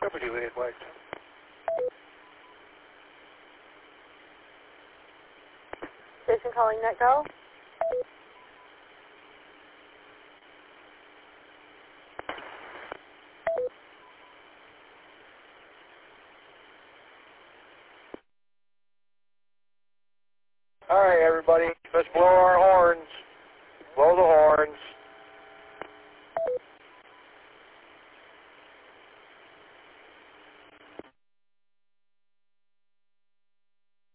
W8 White. Station calling NetGo. All right, everybody, let's blow our horns. Blow the horns.